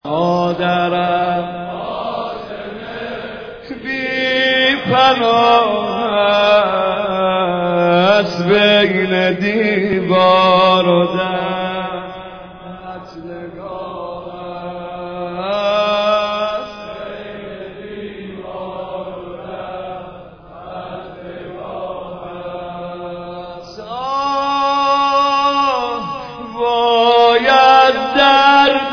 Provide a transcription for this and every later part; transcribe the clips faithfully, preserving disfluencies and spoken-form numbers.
مادرم بی پناه است بین دیوار و در قتلگاه است بین دیوار و در قتلگاه است. آه باید درد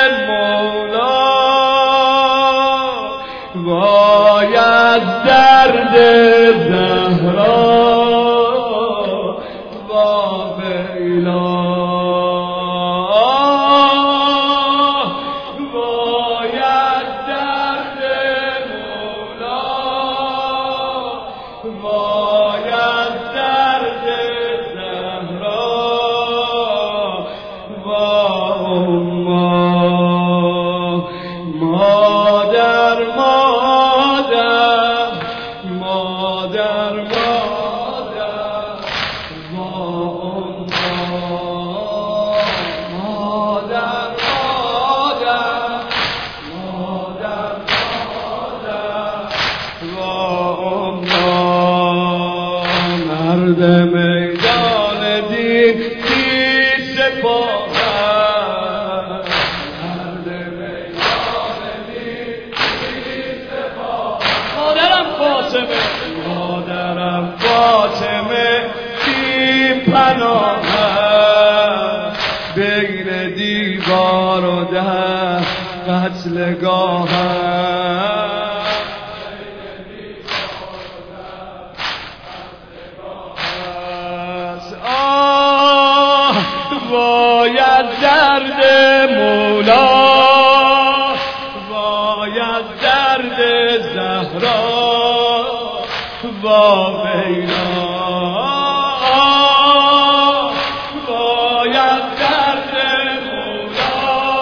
باید درد زهرا با ویلا باید درد مولا باید درد زهرا با اما مادر مادر مادر مادر با اما مادر مادر مادر مادر با اما مرد میدان دین کی سپاه مادرم فاطمه بی پناه بین دیوار و در قتلگاه است. آه باید درد مولا باید درد زهرا با ویلا باید درد مولا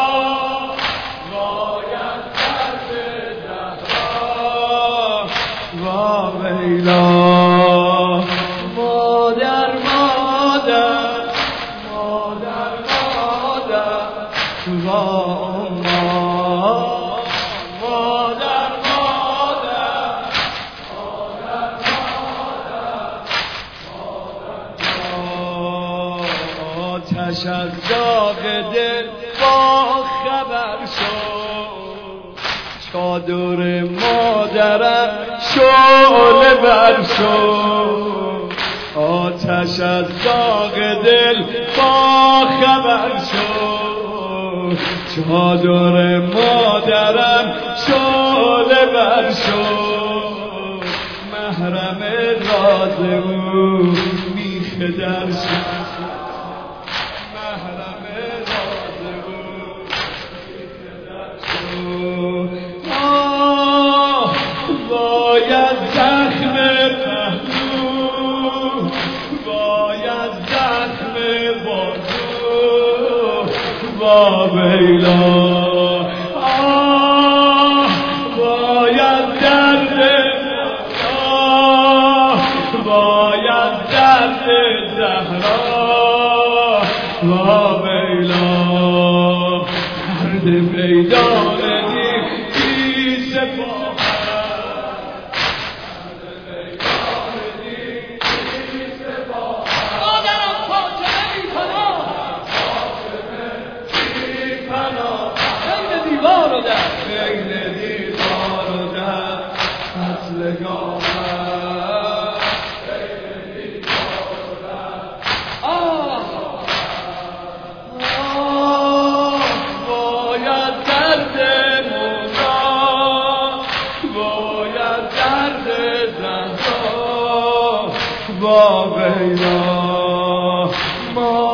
باید درد زهرا با ویلا مادر مادر مادر مادر با اما مادر آتش از داغ دل با خبر شد چادر مادرم شعله بر شد آتش از داغ دل با خبر شد چادر مادرم شعله بر شد محرم راز او میخ در شد باید زخم پهلو باید زخم بازو با ویلا آه باید درد مولا باید درد زهرا با ویلا درد میدان دی سپاه بین دیوار و در قتلگاه بین دیوار و در آه باید درد مولا باید درد زهرا با ویلا